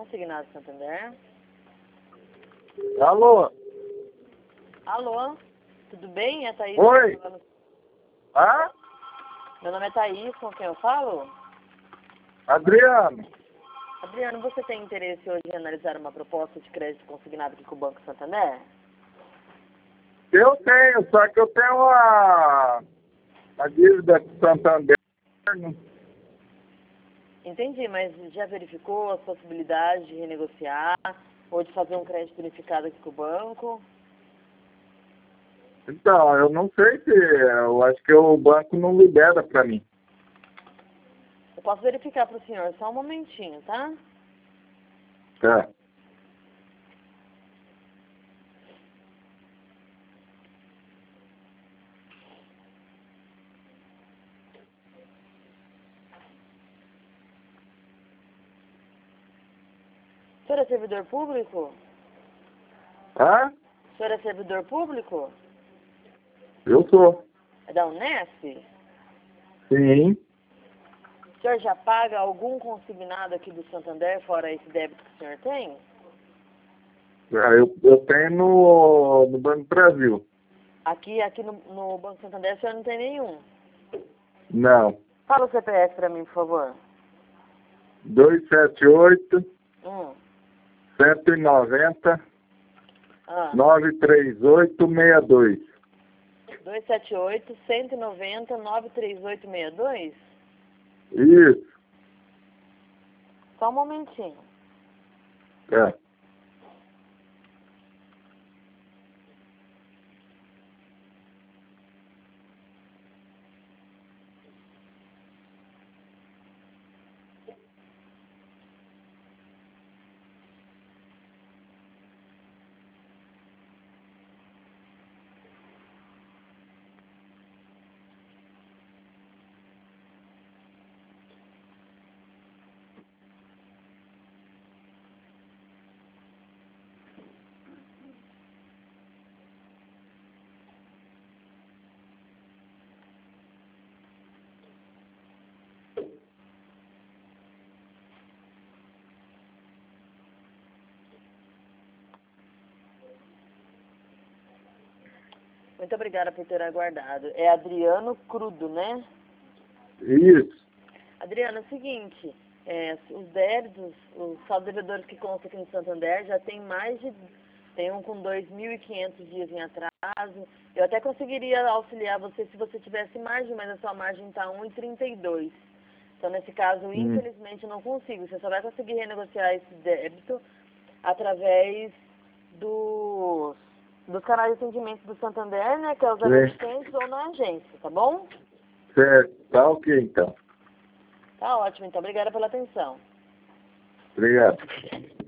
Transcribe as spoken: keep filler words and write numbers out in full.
Consignado Santander. Alô? Alô? Tudo bem? É Thaís? Oi? Hã? Meu nome é Thaís, com quem eu falo? Adriano? Adriano, você tem interesse hoje em analisar uma proposta de crédito consignado aqui com o Banco Santander? Eu tenho, só que eu tenho uma, uma dívida de Santander. Entendi, mas já verificou as possibilidades de renegociar ou de fazer um crédito unificado aqui com o banco? Então, eu não sei se... Eu acho que o banco não libera para mim. Eu posso verificar para o senhor, só um momentinho, tá? Tá. O senhor é servidor público? Hã? O senhor é servidor público? Eu sou. É da Unesp? Sim. O senhor já paga algum consignado aqui do Santander, fora esse débito que o senhor tem? Eu, eu tenho no, no Banco do Brasil. Aqui, aqui no, no Banco Santander o senhor não tem nenhum. Não. Fala o C P F para mim, por favor. dois sete oito, Hum. cento e noventa, Ah. nove três oito seis dois. dois sete oito, cento e noventa, nove três oito seis dois? Isso. Só um momentinho. É. Muito obrigada por ter aguardado. É Adriano Crudo, né? Isso. Adriano, é o seguinte, é, os débitos, os saldo devedores que constam aqui no Santander já tem mais de... Tem um com dois mil e quinhentos dias em atraso. Eu até conseguiria auxiliar você se você tivesse margem, mas a sua margem está um e trinta e dois. Então, nesse caso, Hum. infelizmente, eu não consigo. Você só vai conseguir renegociar esse débito através dos, dos canais de atendimento do Santander, né, que é os zero oitocentos ou na agência, tá bom? Certo. Tá ok, então. Tá ótimo, então. Obrigada pela atenção. Obrigado.